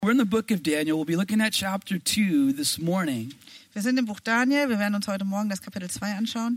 We're in the book of Daniel. We'll be looking at chapter 2 this morning. Wir sind im Buch Daniel. Wir werden uns heute Morgen das Kapitel 2 anschauen.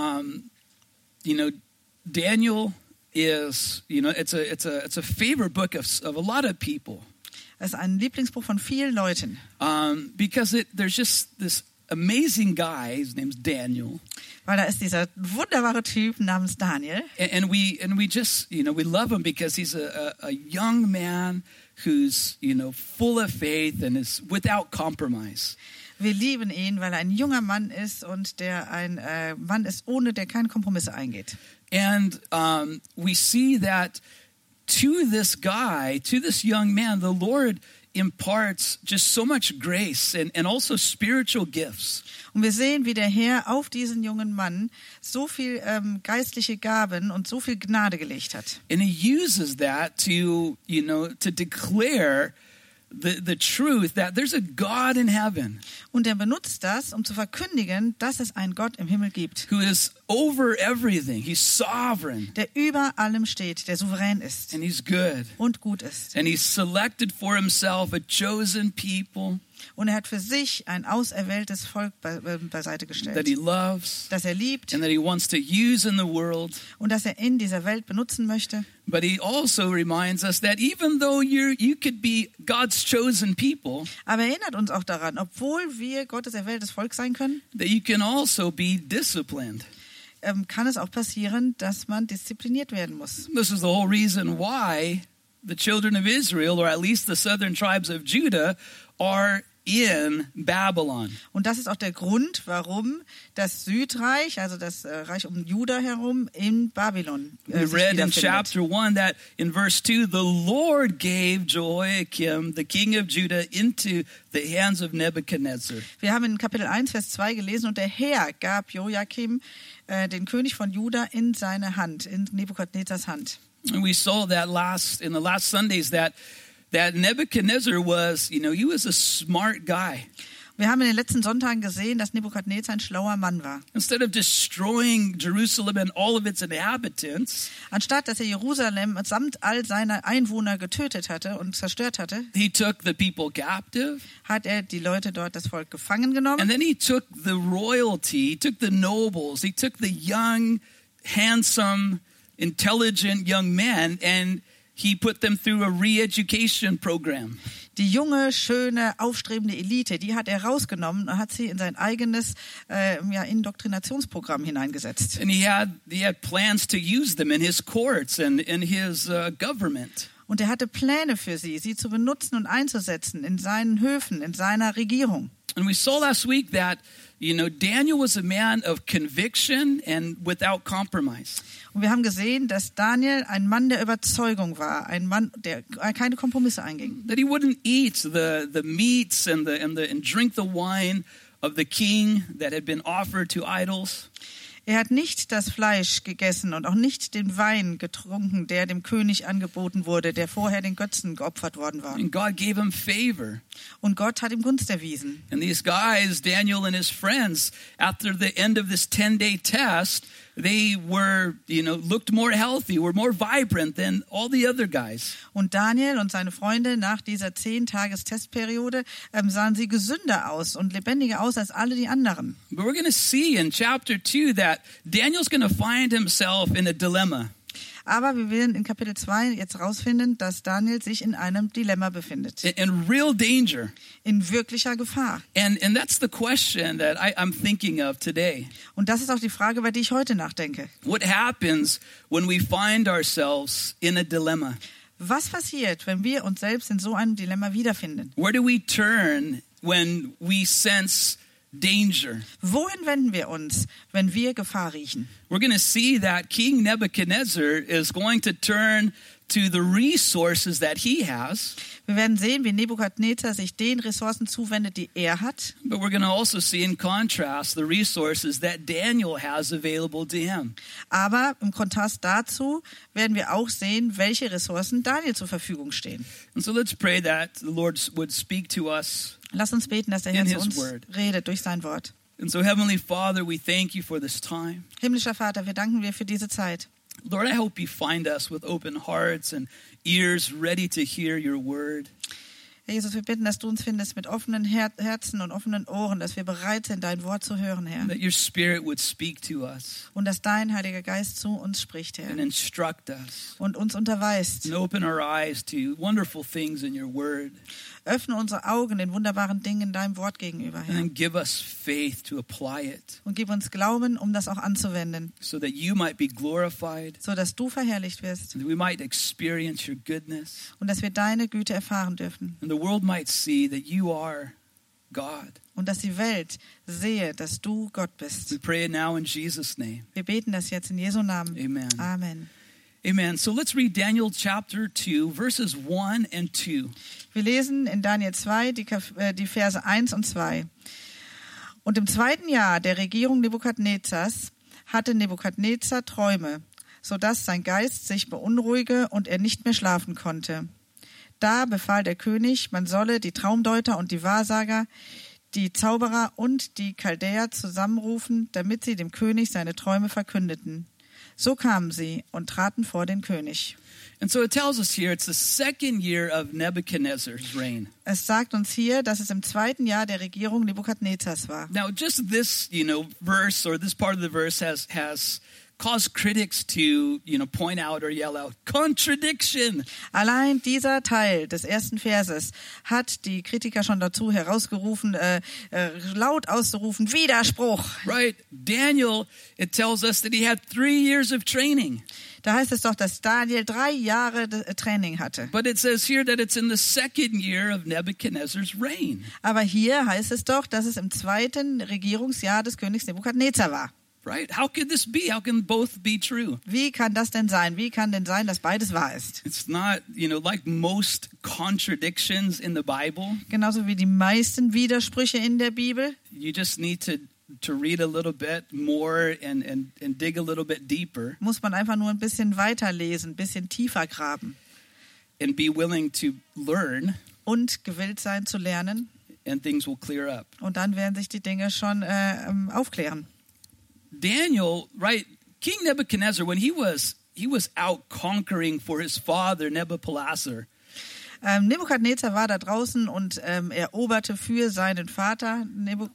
Daniel is, it's a favorite book of a lot of people. Es ist ein Lieblingsbuch von vielen Leuten. Because there's just this amazing guy. His name's Daniel. Weil da ist dieser wunderbare Typ namens Daniel. And we just, we love him because he's a young man who's, full of faith and is without compromise. Wir lieben ihn, weil er ein junger Mann ist und der ein Mann ist, der keine Kompromisse eingeht. And we see that to this guy, to this young man, the Lord imparts just so much grace and also spiritual gifts. Und wir sehen, wie der Herr auf diesen jungen Mann so viel geistliche Gaben und so viel Gnade gelegt hat. And he uses that to declare the truth that there's a God in heaven. Und er benutzt das, um zu verkündigen, dass es einen Gott im Himmel gibt. Who is over everything. He's sovereign. Der über allem steht, der souverän ist. And he's good. Und gut ist. And he's selected for himself a chosen people. Und er hat für sich ein auserwähltes Volk beiseite gestellt. That he loves. Das er liebt. And that he wants to use in the world. Und das er in dieser Welt benutzen möchte. But he also reminds us that even though you could be God's chosen people. Aber er erinnert uns auch daran, obwohl wir Gottes erwähltes Volk sein können. That you can also be disciplined. Kann es auch passieren, dass man diszipliniert werden muss. This is the whole reason why the children of Israel, or at least the southern tribes of Judah, are in Babylon. Und das ist auch der Grund, warum das Südreich, also das Reich um Juda herum, in Babylon We read in chapter 1 that in verse 2, the Lord gave Jehoiakim, the king of Judah, into the hands of Nebuchadnezzar. Wir haben in Kapitel 1, Vers 2 gelesen, und der Herr gab Joachim, den König von Juda, in seine Hand, in Nebukadnezars Hand. And we saw that in the last Sundays that Nebuchadnezzar was, he was a smart guy. Wir haben in den letzten Sonntagen gesehen, dass Nebukadnezar ein schlauer Mann war. Instead of destroying Jerusalem and all of its inhabitants, anstatt dass er Jerusalem samt all seiner Einwohner getötet hatte und zerstört hatte, he took the people captive. Hat er die Leute dort, das Volk, gefangen genommen. And then he took the royalty, he took the nobles, he took the young, handsome, intelligent young men and he put them through a re-education program. Die junge, schöne, aufstrebende Elite, die hat er rausgenommen und hat sie in sein eigenes Indoktrinationsprogramm hineingesetzt. And he had plans to use them in his courts and in his government. Und er hatte Pläne für sie zu benutzen und einzusetzen in seinen Höfen, in seiner Regierung. And we saw last week that, Daniel was a man of conviction and without compromise. Und wir haben gesehen, dass Daniel ein Mann der Überzeugung war, ein Mann, der keine Kompromisse einging. That he wouldn't eat the meats and drink the wine of the king that had been offered to idols. Er hat nicht das Fleisch gegessen und auch nicht den Wein getrunken, der dem König angeboten wurde, der vorher den Götzen geopfert worden war. And God gave him favor. Und Gott hat ihm Gunst erwiesen. And these guys, Daniel and his friends, after the end of this 10-day test, they were, looked more healthy, were more vibrant than all the other guys. Und Daniel und seine Freunde nach dieser 10-Tages-Testperiode sahen sie gesünder aus und lebendiger aus als alle die anderen. But we're going to see in chapter 2 that Daniel's going to find himself in a dilemma. Aber wir werden in Kapitel 2 jetzt rausfinden, dass Daniel sich in einem Dilemma befindet. In real danger. In wirklicher Gefahr. And that's the question that I'm thinking of today. Und das ist auch die Frage, über die ich heute nachdenke. What happens when we find ourselves in a dilemma? Was passiert, wenn wir uns selbst in so einem Dilemma wiederfinden? Where do we turn when we sense danger? Wohin wenden wir uns, wenn wir Gefahr riechen? We're going to see that King Nebuchadnezzar is going to turn to the resources that he has. Wir werden sehen, wie Nebukadnezar sich den Ressourcen zuwendet, die er hat. But we're going to also see in contrast the resources that Daniel has available to him. Aber im Kontrast dazu werden wir auch sehen, welche Ressourcen Daniel zur Verfügung stehen. And so let's pray that the Lord would speak to us. Lass uns beten, dass der Herr zu uns redet durch sein Wort. And so, Heavenly Father, we thank you for this time. Himmlischer Vater, wir danken dir für diese Zeit. Lord, I hope you find us with open hearts and ears ready to hear your word. Herr Jesus, wir bitten, dass du uns findest mit offenen Herzen und offenen Ohren, dass wir bereit sind, dein Wort zu hören, Herr. That your Spirit would speak to us Und dass dein Heiliger Geist zu uns spricht, Herr. and instruct us. Und uns unterweist. And open our eyes to wonderful things in your word. Öffne unsere Augen den wunderbaren Dingen in deinem Wort gegenüber, And Herr. then give us faith to apply it Und gib uns Glauben, um das auch anzuwenden, so that you might be glorified, so dass du verherrlicht wirst and that we might experience your goodness, und dass wir deine Güte erfahren dürfen. and the world might see that you are God. Und dass die Welt sehe, dass du Gott bist. We pray it now in Jesus' name. Wir beten das jetzt in Jesu Namen. Amen. Amen. Amen. So let's read Daniel chapter 2, verses 1 and 2. Wir lesen in Daniel 2 die Verse 1 und 2. Und im 2. Jahr der Regierung Nebukadnezars hatte Nebukadnezar Träume, sodass sein Geist sich beunruhige und er nicht mehr schlafen konnte. Da befahl der König, man solle die Traumdeuter und die Wahrsager, die Zauberer und die Chaldäer zusammenrufen, damit sie dem König seine Träume verkündeten. So kamen sie und traten vor den König. And so it tells us here it's the second year of Nebuchadnezzar's reign. Es sagt uns hier, dass es im 2. Jahr der Regierung Nebukadnezars war. Now, just this, verse or this part of the verse has caused critics to, point out or yell out, contradiction. Allein dieser Teil des ersten Verses hat die Kritiker schon dazu herausgerufen, laut auszurufen, Widerspruch. Right? Daniel, it tells us that he had 3 years of training. Da heißt es doch, dass Daniel 3 Jahre Training hatte. But it says here that it's in the second year of Nebuchadnezzar's reign. Aber hier heißt es doch, dass es im 2. Regierungsjahr des Königs Nebukadnezar war. Right? How could this be? How can both be true? Wie kann das denn sein? Wie kann denn sein, dass beides wahr ist? It's not, like most contradictions in the Bible. Genauso wie die meisten Widersprüche in der Bibel. You just need to read a little bit more and dig a little bit deeper. Muss man einfach nur ein bisschen weiterlesen, ein bisschen tiefer graben. And be willing to learn, Und gewillt sein zu lernen. and things will clear up. Und dann werden sich die Dinge schon aufklären. Daniel, right? King Nebuchadnezzar, when he was out conquering for his father Nebuchadnezzar, Nebukadnezar war da draußen und eroberte für seinen Vater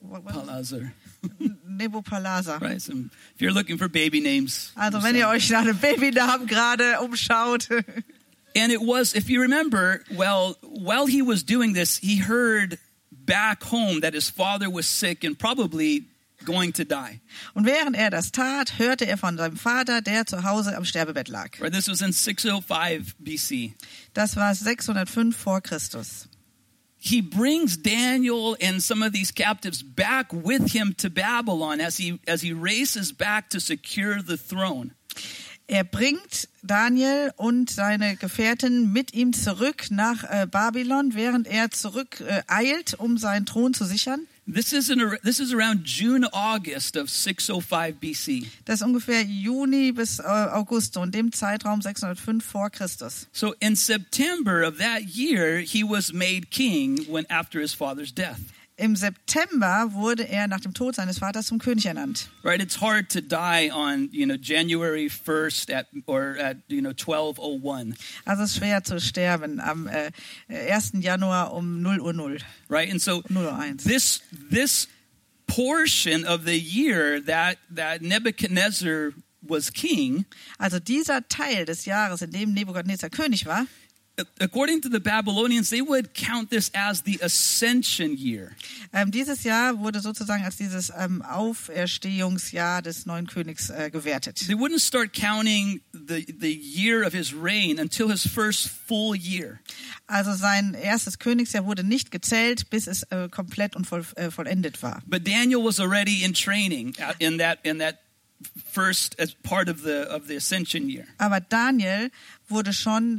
Nebopolassar. right? So if you're looking for baby names, Also wenn ihr euch nach einem Babynamen gerade umschaut. and it was, if you remember, while he was doing this, he heard back home that his father was sick and probably going to die. Und während er das tat, hörte er von seinem Vater, der zu Hause am Sterbebett lag. Right? This was in 605 BC. Das war 605 vor Christus. He brings Daniel and some of these captives back with him to Babylon as he races back to secure the throne. Er bringt Daniel und seine Gefährten mit ihm zurück nach Babylon, während er zurück eilt, um seinen Thron zu sichern. This is around June, August of 605 BC. Das ist ungefähr Juni bis August, so in dem Zeitraum 605 vor Christus. So in September of that year, he was made king after his father's death. Im September wurde er nach dem Tod seines Vaters zum König ernannt. Right, it's hard to die on January 1st at 12:01. Also es ist schwer zu sterben am 1. Januar um 0:00. Right, and so 0:01. this portion of the year that Nebuchadnezzar was king, Also dieser Teil des Jahres, in dem Nebukadnezar König war, according to the Babylonians, they would count this as the ascension year. dieses Jahr wurde sozusagen als dieses Auferstehungsjahr des neuen Königs gewertet. They wouldn't start counting the year of his reign until his first full year. Also sein erstes Königsjahr wurde nicht gezählt, bis es komplett und vollendet war. But Daniel was already in training in that first as part of the ascension year. Aber Daniel wurde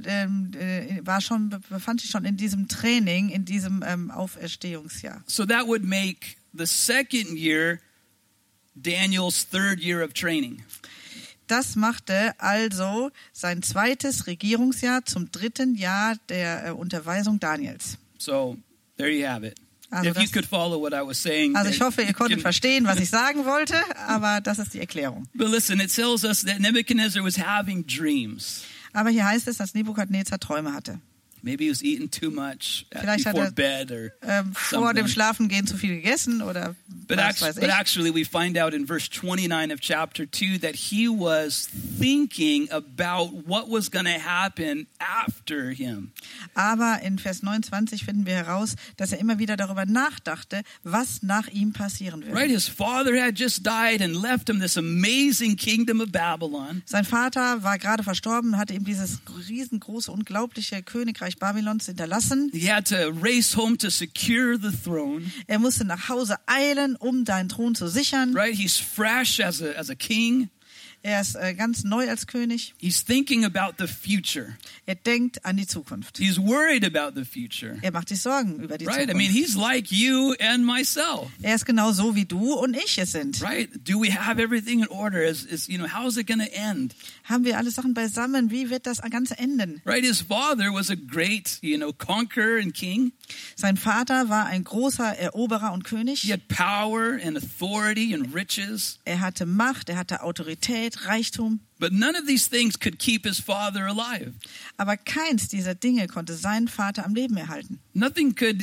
befand sich schon in diesem Training, in diesem Auferstehungsjahr. So that would make the second year Daniel's third year of training. Das machte also sein zweites Regierungsjahr zum 3. Jahr der Unterweisung Daniels. So there you have it. Also If you could follow what I was saying. Also ich hoffe, ihr konntet verstehen, was ich sagen wollte, aber das ist die Erklärung. But listen, it tells us that Nebuchadnezzar was having dreams. Aber hier heißt es, dass Nebukadnezar Träume hatte. Maybe he was eating too much Vielleicht hat before bed or vor dem something. Schlafengehen zu viel gegessen oder But was weiß ich. actually, we find out in verse 29 of chapter 2 that he was thinking about what was going to happen after him. Aber in Vers 29 finden wir heraus, dass er immer wieder darüber nachdachte, was nach ihm passieren würde. Right? His father had just died and left him this amazing kingdom of Babylon. Sein Vater war gerade verstorben, hatte ihm dieses riesengroße, unglaubliche Königreich Babylons hinterlassen. He had to race home to secure the throne. Er musste nach Hause eilen, um deinen Thron zu sichern. Right? He's fresh as a king. Er ist ganz neu als König. He's thinking about the future. Er denkt an die Zukunft. He's worried about the future. Er macht sich Sorgen über die Right? I Zukunft. mean, he's like you and myself. Er ist genau so, wie du und ich es sind. Right? Do we have everything in order? How is it going to end? Haben wir alle Sachen beisammen? Wie wird das Ganze enden? Right? His father was a great, conqueror and king. Sein Vater war ein großer Eroberer und König. He had power and authority and riches. Er hatte Macht, er hatte Autorität, Reichtum. But none of these things could keep his father alive. Aber keins dieser Dinge konnte seinen Vater am Leben erhalten. Nothing could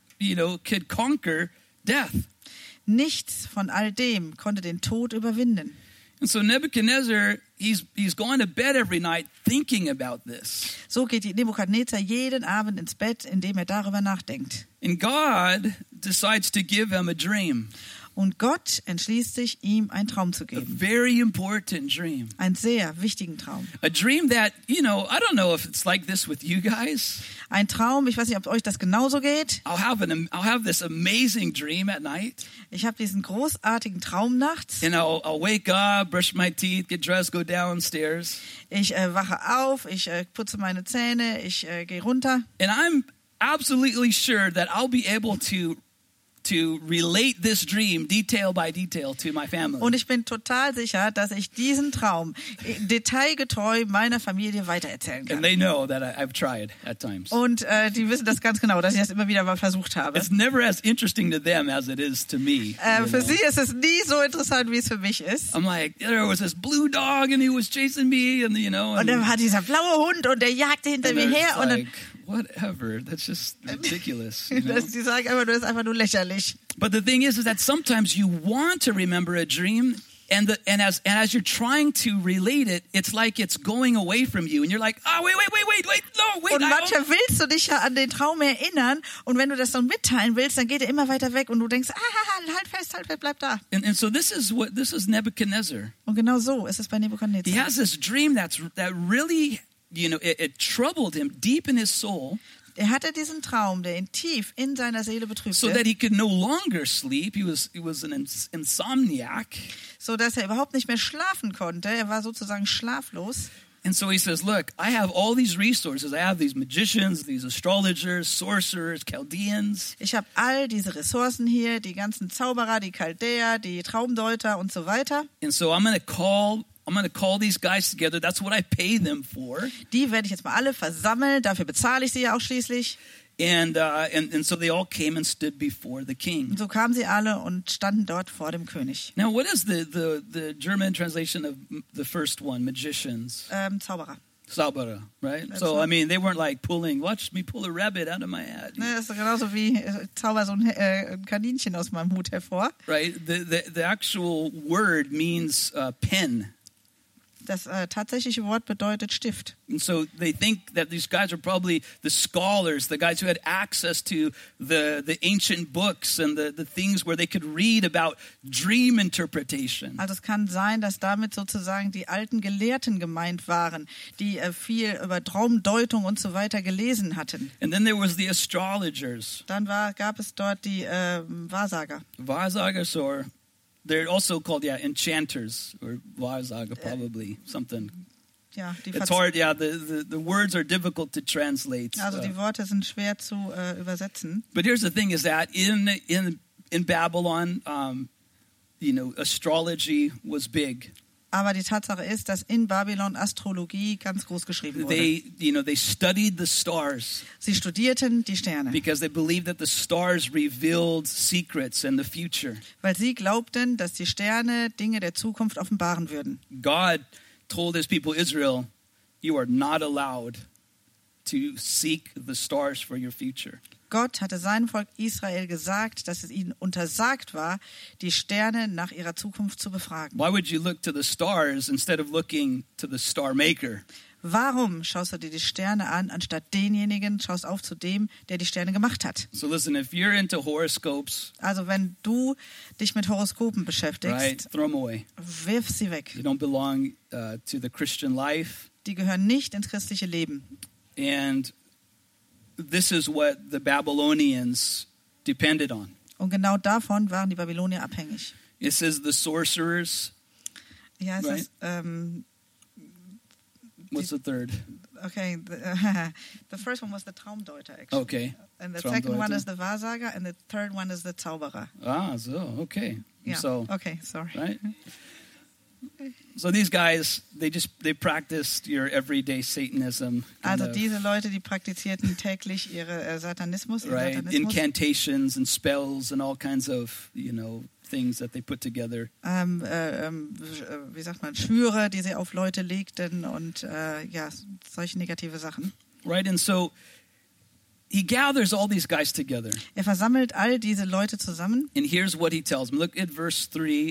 conquer death. Nichts von all dem konnte den Tod überwinden. And so Nebuchadnezzar, he's going to bed every night thinking about this. So geht Nebukadnezar jeden Abend ins Bett, indem er darüber nachdenkt. And God decides to give him a dream. Und Gott entschließt sich, ihm einen Traum zu A geben. very important dream. Einen sehr wichtigen Traum. A dream that, I don't know if it's like this with you guys. Ein Traum, ich weiß nicht, ob euch das genauso geht. I'll have this amazing dream at night. Ich habe diesen großartigen Traum nachts. And I'll wake up, brush my teeth, get dressed, go downstairs. Ich wache auf, ich putze meine Zähne, ich gehe runter. And I'm absolutely sure that I'll be able to relate this dream detail by detail to my family. Und ich bin total sicher, dass ich diesen Traum detailgetreu meiner Familie weitererzählen And kann. they know that I've tried at times. Und die wissen das ganz genau, dass ich das immer wieder mal versucht habe. It's never as interesting to them as it is to me. you Für know. sie ist es nie so interessant, wie es für mich ist. I'm like, there was this blue dog and he was chasing me and Und dann war dieser blaue Hund und der jagte hinter mir her. Und dann, whatever, that's just ridiculous. You know? die sagen einfach, das ist einfach nur lächerlich. But the thing is that sometimes you want to remember a dream, and as you're trying to relate it, it's like it's going away from you, and you're like, oh wait, no, wait. Und manchmal willst du dich ja an den Traum erinnern und wenn du das dann mitteilen willst, dann geht er immer weiter weg und du denkst, halt fest, bleib da. And so this is Nebuchadnezzar. Und genau so ist es bei He Nebukadnezar. has this dream that really, it troubled him deep in his soul. Er hatte diesen Traum, der ihn tief in seiner Seele So betrübte, that he could no longer sleep. He was an insomniac. so dass er überhaupt nicht mehr schlafen konnte. Er war sozusagen schlaflos. And so he says, look, I have all these resources. I have these magicians, these astrologers, sorcerers, Chaldeans. Ich habe all diese Ressourcen hier, die ganzen Zauberer, die Chaldäer, die Traumdeuter und so weiter. And so I'm going to call these guys together. That's what I pay them for. Die werde ich jetzt mal alle versammeln. Dafür bezahle ich sie ja auch schließlich. And so they all came and stood before the king. Und so kamen sie alle und standen dort vor dem König. Now, what is the German translation of the first one, magicians? Zauberer. Zauberer, right? That's So, right. I mean, they weren't like watch me pull a rabbit out of my hat. Ne, das ist genauso wie Zauber so ein Kaninchen aus meinem Hut hervor. Right? The actual word means pen. Das tatsächliche Wort bedeutet Stift. And so they think that these guys are probably the scholars, the guys who had access to the ancient books and the things where they could read about dream interpretation. Also es kann sein, dass damit sozusagen die alten Gelehrten gemeint waren, die viel über Traumdeutung und so weiter gelesen hatten. And then there was the astrologers. Dann gab es dort die Wahrsager. Wahrsagers, or they're also called enchanters, or Wahrsager, probably something. Ja, die It's hard, the words are difficult to translate. Also die Worte sind schwer zu übersetzen. But here's the thing: is that in Babylon, astrology was big. Aber die Tatsache ist, dass in Babylon Astrologie ganz groß geschrieben wurde. They studied the stars Sie studierten die Sterne, because they believed that the stars revealed secrets and the future. weil sie glaubten, dass die Sterne Dinge der Zukunft offenbaren würden. God told his people Israel, you are not allowed to seek the stars for your future. Gott hatte seinem Volk Israel gesagt, dass es ihnen untersagt war, die Sterne nach ihrer Zukunft zu befragen. Why would you look to the stars instead of looking to the star maker? Warum schaust du dir die Sterne an, anstatt denjenigen schaust auf zu dem, der die Sterne gemacht hat? So listen, if you're into horoscopes, Also wenn du dich mit Horoskopen beschäftigst, right, throw them away. wirf sie weg. They don't belong to the Christian life. Die gehören nicht ins christliche Leben. And this is what the Babylonians depended on. Und genau davon waren die Babylonier abhängig. It says the sorcerers. Ja, es Right. ist, What's the third? okay, the first one was the Traumdeuter, actually. Okay. And the Traumdeuter. second one is the Wahrsager, and the third one is the Zauberer. So, okay. Yeah. So, Okay, sorry. right? So these guys, they practiced your everyday Satanism. kind Also of, diese Leute, die praktizierten täglich ihre Satanismus, ihren right? Satanismus. Incantations and spells and all kinds of, things that they put together. Wie sagt man, Schwüre, die sie auf Leute legten und ja, solche negative Sachen. Right? And so he gathers all these guys together. Er versammelt all diese Leute zusammen. And here's what he tells them. Look at verse 3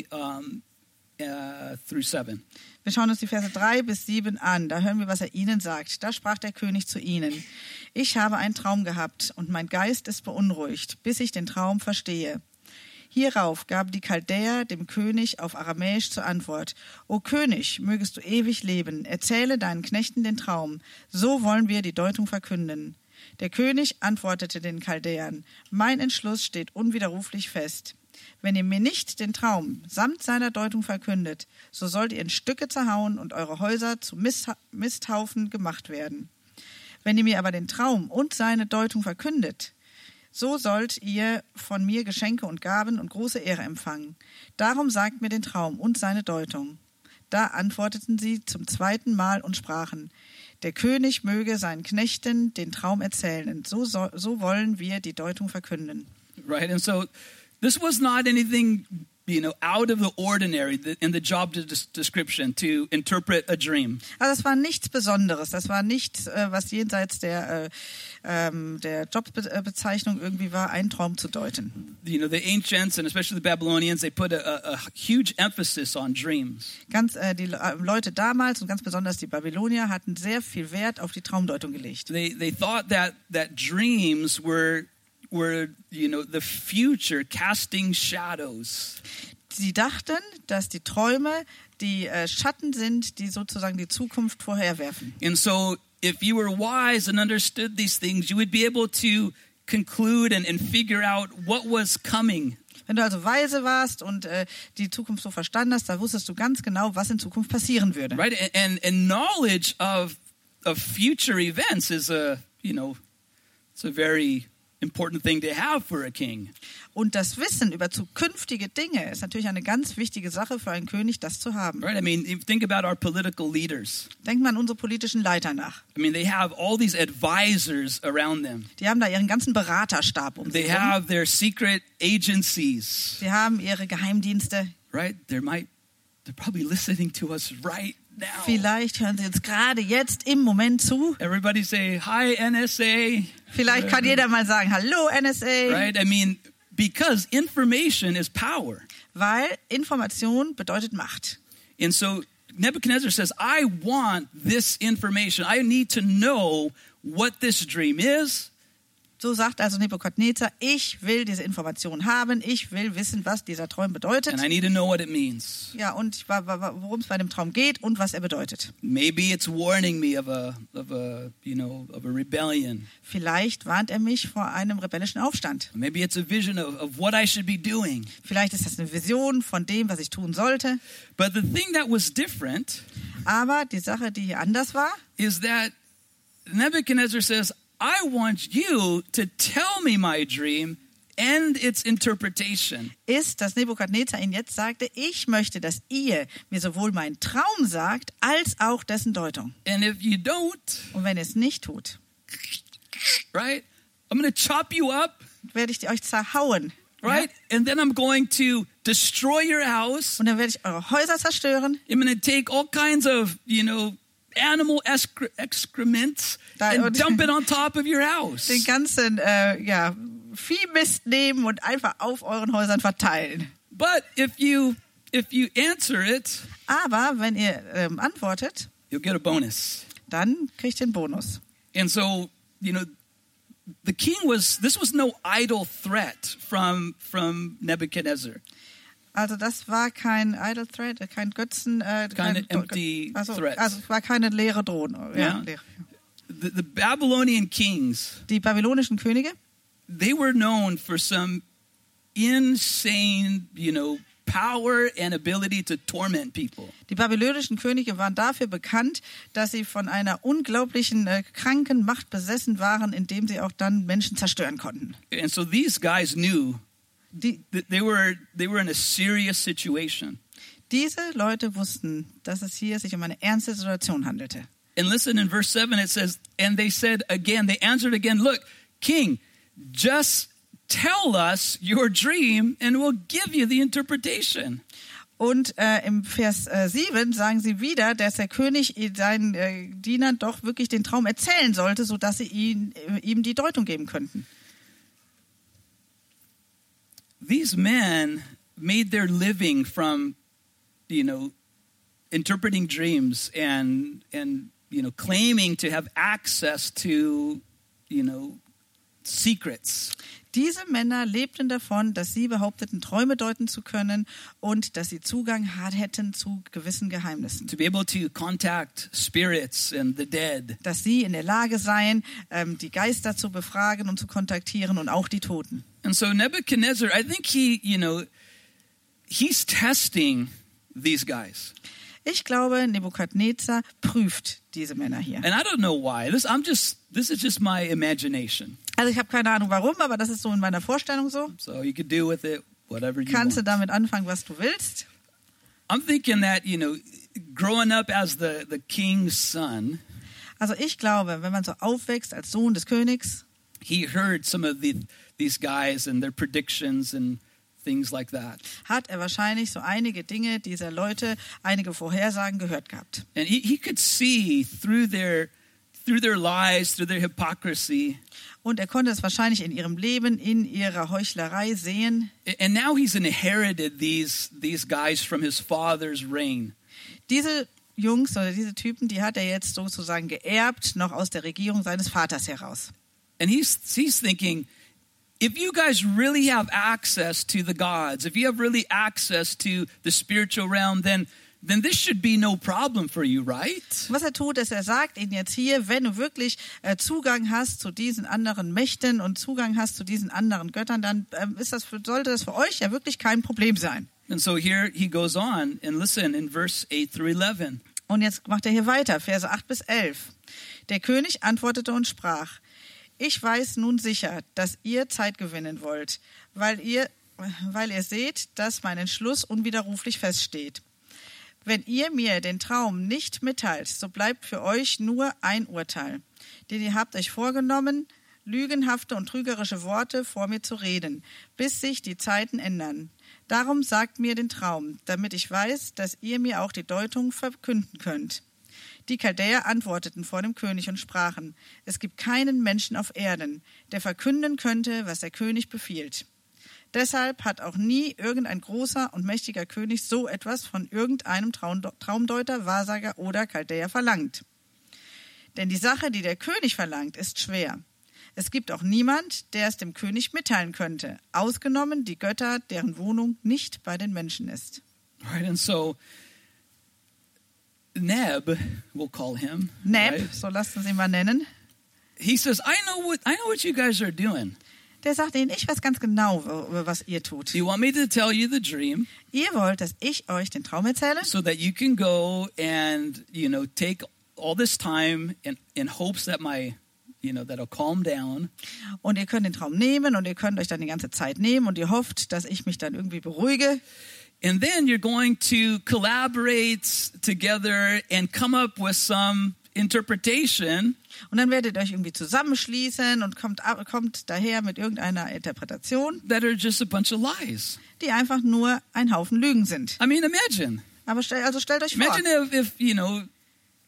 through 7. Wir schauen uns die Verse 3 bis 7 an. Da hören wir, was er ihnen sagt. Da sprach der König zu ihnen: Ich habe einen Traum gehabt und mein Geist ist beunruhigt, bis ich den Traum verstehe. Hierauf gaben die Chaldäer dem König auf Aramäisch zur Antwort: O König, mögest du ewig leben, erzähle deinen Knechten den Traum, so wollen wir die Deutung verkünden. Der König antwortete den Chaldäern: Mein Entschluss steht unwiderruflich fest. Wenn ihr mir nicht den Traum samt seiner Deutung verkündet, so sollt ihr in Stücke zerhauen und eure Häuser zu Misthaufen gemacht werden. Wenn ihr mir aber den Traum und seine Deutung verkündet, so sollt ihr von mir Geschenke und Gaben und große Ehre empfangen. Darum sagt mir den Traum und seine Deutung. Da antworteten sie zum zweiten Mal und sprachen: Der König möge seinen Knechten den Traum erzählen, so wollen wir die Deutung verkünden. Right? And so this was not anything, out of the ordinary in the job description to interpret a dream. Also das war nichts Besonderes. Das war nichts, was jenseits der Jobbezeichnung irgendwie war, einen Traum zu deuten. The ancients and especially the Babylonians, they put a huge emphasis on dreams. Die Leute damals und ganz besonders die Babylonier hatten sehr viel Wert auf die Traumdeutung gelegt. They thought that dreams were the future casting shadows. Sie dachten, dass die Träume die Schatten sind, die sozusagen die Zukunft vorherwerfen. And so if you were wise and understood these things, you would be able to conclude and figure out what was coming. Wenn du also weise warst und die Zukunft so verstanden hast, da wusstest du ganz genau, was in Zukunft passieren würde. Right? And knowledge of future events is it's a very important thing to have for a king. Und das Wissen über zukünftige Dinge ist natürlich eine ganz wichtige Sache für einen König, das zu haben. Right? I mean, think about our political leaders. Denkt mal an unsere politischen Leiter nach. I mean, they have all these advisors around them. Die haben da ihren ganzen Beraterstab um They sich herum. have their secret agencies. Sie haben ihre Geheimdienste. Right? They're probably listening to us right now. Vielleicht hören sie uns gerade jetzt im Moment zu. Everybody say, hi, NSA. Vielleicht kann jeder mal sagen, hallo NSA. Right? I mean, because information is power. Weil Information bedeutet Macht. And so Nebuchadnezzar says, I want this information. I need to know what this dream is. So sagt also Nebukadnezar: Ich will diese Information haben. Ich will wissen, was dieser Traum bedeutet. And I need to know what it means. Ja, und worum es bei dem Traum geht und was er bedeutet. Maybe it's warning me of a rebellion. Vielleicht warnt er mich vor einem rebellischen Aufstand. Maybe it's a vision of what I should be doing. Vielleicht ist das eine Vision von dem, was ich tun sollte. But the thing that was different Aber die Sache, die hier anders war, is that Nebuchadnezzar says, I want you to tell me my dream and its interpretation. ist, dass Nebukadnezar ihn jetzt sagte: Ich möchte, dass ihr mir sowohl meinen Traum sagt, als auch dessen Deutung. And if you don't, Und wenn ihr es nicht tut, right, I'm going to chop you up, werde ich euch zerhauen. right? Ja? And then I'm going to destroy your house. Und dann werde ich eure Häuser zerstören. I'm going to take all kinds of, animal excrements and dump it on top of your house. Den ganzen Viehmist nehmen und einfach auf euren Häusern verteilen. But if you answer it, Aber wenn ihr antwortet, you'll get a bonus. dann kriegt ihr einen Bonus. And so, the king this was no idle threat from Nebuchadnezzar. Also das war kein idle threat, kein Götzen, Keine empty threat. Also es war keine leere Drohung. Ja. Yeah. The Babylonian kings, Die babylonischen Könige, they were known for some insane, power and ability to torment people. die babylonischen Könige waren dafür bekannt, dass sie von einer unglaublichen kranken Macht besessen waren, indem sie auch dann Menschen zerstören konnten. And so these guys knew that they were in a serious situation. Diese Leute wussten, dass es hier sich um eine ernste Situation handelte. And listen, in verse 7 it says, and they said again, they answered again, look, king, just tell us your dream and we'll give you the interpretation. Und im Vers 7 sagen sie wieder, dass der König seinen Dienern doch wirklich den Traum erzählen sollte, sodass sie ihm die Deutung geben könnten. These men made their living from, interpreting dreams and claiming to have access to, secrets. Diese Männer lebten davon, dass sie behaupteten, Träume deuten zu können und dass sie Zugang hätten zu gewissen Geheimnissen. To be able to contact spirits and the dead. Dass sie in der Lage seien, die Geister zu befragen und zu kontaktieren und auch die Toten. And so Nebuchadnezzar, I think he's testing these guys. Ich glaube, Nebukadnezar prüft diese Männer hier. And I don't know why. This is just my imagination. Also ich habe keine Ahnung warum, aber das ist so in meiner Vorstellung so. So you can do with it whatever you Kannst du want. damit anfangen, was du willst? I'm thinking that, growing up as the king's son, Also ich glaube, wenn man so aufwächst als Sohn des Königs, he heard some of these guys and their predictions and things like that. hat er wahrscheinlich so einige Dinge dieser Leute, einige Vorhersagen gehört gehabt. And he could see through their lies, through their hypocrisy. Und er konnte es wahrscheinlich in ihrem Leben, in ihrer Heuchlerei sehen. And now he's inherited these guys from his father's reign. Diese Jungs oder diese Typen, die hat er jetzt sozusagen geerbt, noch aus der Regierung seines Vaters heraus. And he's thinking, if you guys really have access to the gods, if you have really access to the spiritual realm, then this should be no problem for you, right? Was er tut, ist, er sagt ihnen jetzt hier, wenn du wirklich Zugang hast zu diesen anderen Mächten und Zugang hast zu diesen anderen Göttern, dann sollte das für euch ja wirklich kein Problem sein. And so here he goes on, and listen, in verse 8 through 11. Und jetzt macht er hier weiter, Verse 8 bis 11. Der König antwortete und sprach: Ich weiß nun sicher, dass ihr Zeit gewinnen wollt, weil ihr seht, dass mein Entschluss unwiderruflich feststeht. Wenn ihr mir den Traum nicht mitteilt, so bleibt für euch nur ein Urteil. Denn ihr habt euch vorgenommen, lügenhafte und trügerische Worte vor mir zu reden, bis sich die Zeiten ändern. Darum sagt mir den Traum, damit ich weiß, dass ihr mir auch die Deutung verkünden könnt. Die Chaldäer antworteten vor dem König und sprachen: Es gibt keinen Menschen auf Erden, der verkünden könnte, was der König befiehlt. Deshalb hat auch nie irgendein großer und mächtiger König so etwas von irgendeinem Traumdeuter, Wahrsager oder Chaldäer verlangt. Denn die Sache, die der König verlangt, ist schwer. Es gibt auch niemand, der es dem König mitteilen könnte, ausgenommen die Götter, deren Wohnung nicht bei den Menschen ist. Right, and so Neb, we'll call him. Neb, right? so lasst uns ihn mal nennen. He says, I know what you guys are doing. Der sagt ihnen: Ich weiß ganz genau, was ihr tut. You want me to tell you the dream Ihr wollt, dass ich euch den Traum erzähle, so that you can go and, take all this time in hopes that that'll calm down. und ihr könnt den Traum nehmen und ihr könnt euch dann die ganze Zeit nehmen und ihr hofft, dass ich mich dann irgendwie beruhige. And then you're going to collaborate together and come up with some interpretation Und dann werdet ihr euch irgendwie zusammenschließen und kommt daher mit irgendeiner Interpretation, that are just a bunch of lies. die einfach nur ein Haufen Lügen sind. I mean, imagine. Aber stellt euch vor, Imagine if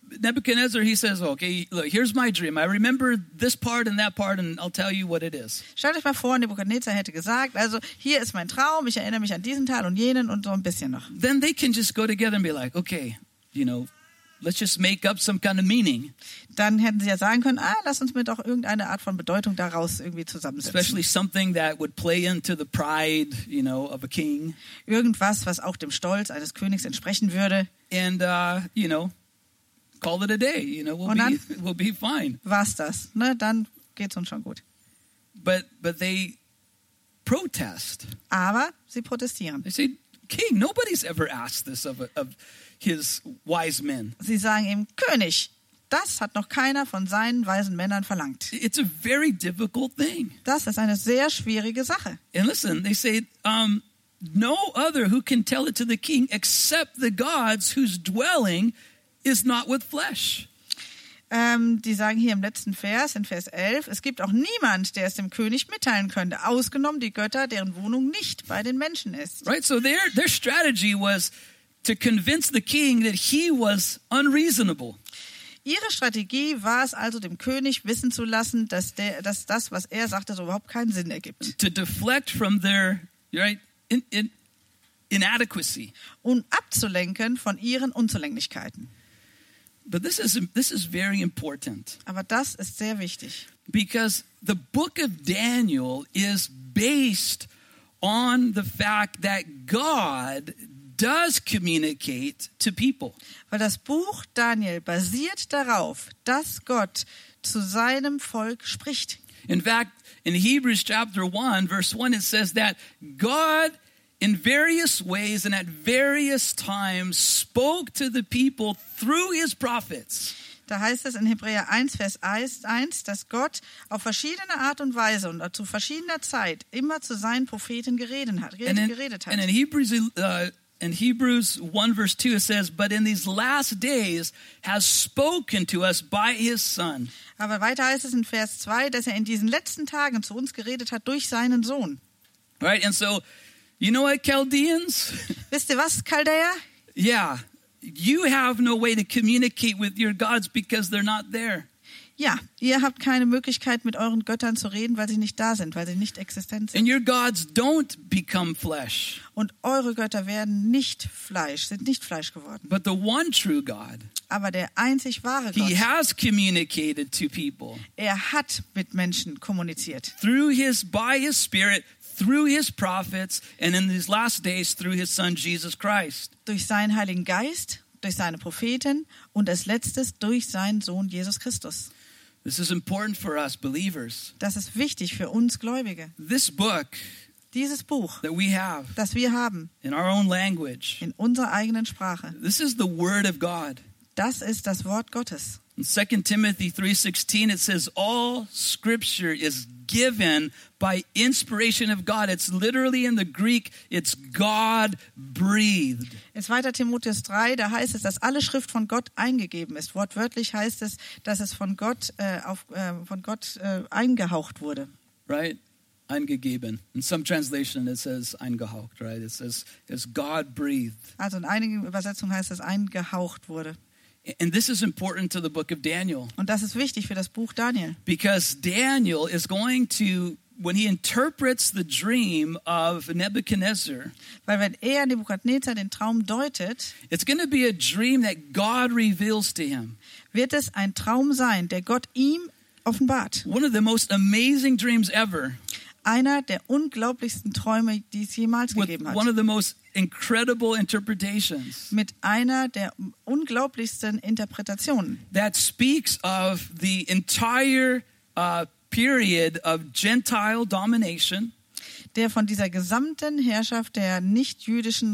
Nebuchadnezzar, he says, okay, look, here's my dream. I remember this part and I'll tell you what it is. Stellt euch mal vor, Nebukadnezar hätte gesagt, also hier ist mein Traum, ich erinnere mich an diesen Teil und jenen und so ein bisschen noch. Then they can just go together and be like, okay, let's just make up some kind of meaning. Dann hätten sie ja sagen können, lass uns mir doch irgendeine Art von Bedeutung daraus irgendwie zusammensetzen. Especially something that would play into the pride, of a king. Irgendwas, was auch dem Stolz eines Königs entsprechen würde. And, call it a day, we'll be fine. War's das, ne? Dann geht's uns schon gut. But they protest. Aber sie protestieren. They say, King, nobody's ever asked this of his wise men. Sie sagen ihm, König, das hat noch keiner von seinen weisen Männern verlangt. It's a very difficult thing. Das ist eine sehr schwierige Sache. And listen, they say, no other who can tell it to the king except the gods whose dwelling is not with flesh. Die sagen hier im letzten Vers, in Vers 11, es gibt auch niemand, der es dem König mitteilen könnte, ausgenommen die Götter, deren Wohnung nicht bei den Menschen ist. Right, so their strategy was to convince the king that he was unreasonable. Ihre Strategie war es also, dem König wissen zu lassen, dass das, was er sagte, so überhaupt keinen Sinn ergibt. To deflect from their inadequacy. Und abzulenken von ihren Unzulänglichkeiten. But this is very important. Aber das ist sehr wichtig. Because the book of Daniel is based on the fact that God does communicate to people. Weil das Buch Daniel basiert darauf, dass Gott zu seinem Volk spricht. In fact, in Hebrews chapter 1, verse 1, it says that God in various ways and at various times spoke to the people through his prophets. Da heißt es in Hebräer 1, Vers 1, dass Gott auf verschiedene Art und Weise und zu verschiedener Zeit immer zu seinen Propheten geredet hat. And in Hebrews 1, verse 2, it says, but in these last days has spoken to us by his Son. Aber weiter heißt es in Vers 2, dass er in diesen letzten Tagen zu uns geredet hat durch seinen Sohn. Right, and so, you know what, Chaldeans? Wisst ihr was, Chaldäer? Yeah, you have no way to communicate with your gods because they're not there. Ja, ihr habt keine Möglichkeit, mit euren Göttern zu reden, weil sie nicht da sind, weil sie nicht existent sind. And your gods don't become flesh. Und eure Götter werden nicht Fleisch, sind nicht Fleisch geworden. But the one true God, aber der einzig wahre Gott, he has communicated to people. Er hat mit Menschen kommuniziert. By his Spirit, through his prophets, and in these last days through his Son Jesus Christ. Durch seinen Heiligen Geist, durch seine Propheten und als letztes durch seinen Sohn Jesus Christus. This is important for us believers. Das ist wichtig für uns Gläubige. Dieses Buch, that we have, das wir haben, in our own language, in unserer eigenen Sprache, this is the word of God. Das ist das Wort Gottes. In 2 Timothy 3:16 it says all scripture is given by inspiration of God. It's literally in the Greek, it's God breathed. In 2. Timotheus 3, da heißt es, dass alle Schrift von Gott eingegeben ist. Wortwörtlich heißt es, dass es von Gott eingehaucht wurde. Right? Eingegeben. In some translation it says eingehaucht, right? It says God breathed. Also in einigen Übersetzungen heißt es eingehaucht wurde. And this is important to the book of Daniel. Und das ist wichtig für das Buch Daniel. Because Daniel is going to, when he interprets the dream of Nebuchadnezzar, weil wenn er Nebukadnezar den Traum deutet, it's going to be a dream that God reveals to him. Wird es ein Traum sein, der Gott ihm offenbart. One of the most amazing dreams ever. Einer der unglaublichsten Träume, die es jemals gegeben hat. One of the most incredible interpretations. Mit einer der unglaublichsten Interpretationen. That speaks of the entire period of Gentile domination. Der von dieser gesamten Herrschaft der nicht-jüdischen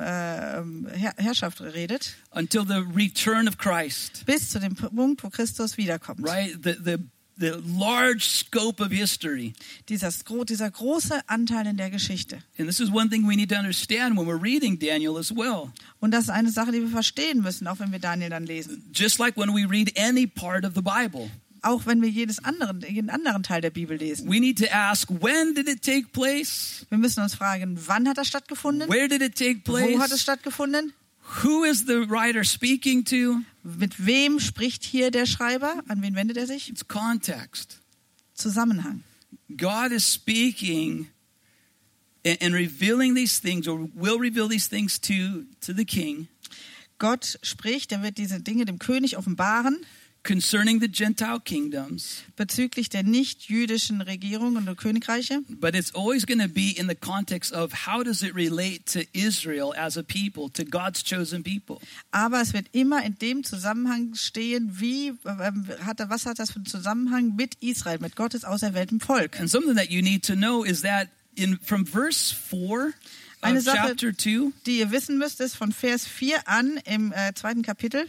Herrschaft redet. Until the return of Christ. Bis zu dem Punkt, wo Christus wiederkommt. Right, the large scope of history. Dieser große Anteil in der Geschichte. And this is one thing we need to understand when we're reading Daniel as well. Und das ist eine Sache, die wir verstehen müssen, auch wenn wir Daniel dann lesen. Just like when we read any part of the Bible. Auch wenn wir jeden anderen Teil der Bibel lesen. We need to ask, when did it take place? Wir müssen uns fragen, wann hat das stattgefunden? Where did it take place? Wo hat es stattgefunden? Who is the writer speaking to? Mit wem spricht hier der Schreiber? An wen wendet er sich? It's context. Zusammenhang. God is speaking and revealing these things, or will reveal these things to the king. Gott spricht, er wird diese Dinge dem König offenbaren Concerning the Gentile kingdoms, bezüglich der nicht-jüdischen Regierung und der Königreiche. but it's always going to be in the context of how does it relate to Israel as a people, to God's chosen people. Aber es wird immer in dem Zusammenhang stehen, was hat das für einen Zusammenhang mit Israel, mit Gottes auserwähltem Volk. And something that you need to know is that from verse 4 Eine of Sache, chapter 2, die ihr wissen müsst, ist von Vers 4 an im 2. Kapitel.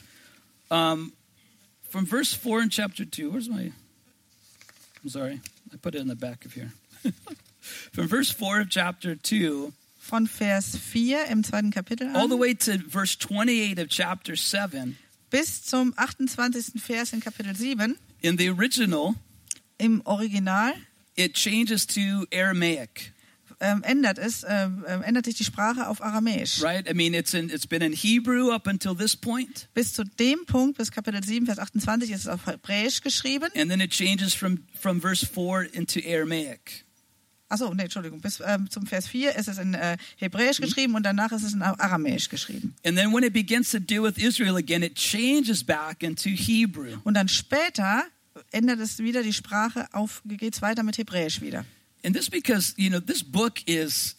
from verse 4 in chapter 2, I'm sorry, I put it in the back of here. From verse 4 of chapter 2, Von Vers 4 im 2. Kapitel all the an way to verse 28 of chapter 7, bis zum 28. Vers in Kapitel 7 in the original, im Original it changes to Aramaic, ändert sich die Sprache auf Aramäisch. right? I mean, it's been in Hebrew up until this point, Bis zu dem Punkt, bis Kapitel 7, Vers 28, ist es auf Hebräisch geschrieben. and then it changes from verse 4 into Aramaic. Achso, nee, Entschuldigung, bis zum Vers 4 ist es in Hebräisch geschrieben und danach ist es in Aramäisch geschrieben. And then when it begins to deal with Israel again, it changes back into Hebrew. Und dann später ändert es wieder die Sprache auf, geht es weiter mit Hebräisch wieder. And this because, this book is